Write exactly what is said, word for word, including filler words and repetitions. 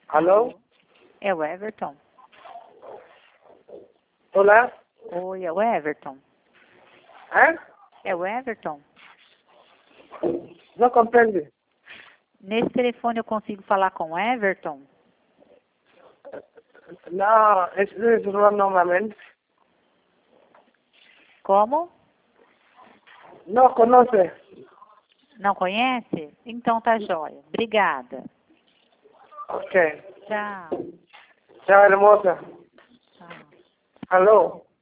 Alô? É o Everton? Olá? Oi, é o Everton? Hã? É o Everton? Não compreende? Nesse telefone eu consigo falar com o Everton? Não, esse é o normalmente. Como? Não conhece? Não conhece? Então tá jóia. Obrigada. Ok. Tchau. Tchau, hermosa. Tchau. Alô?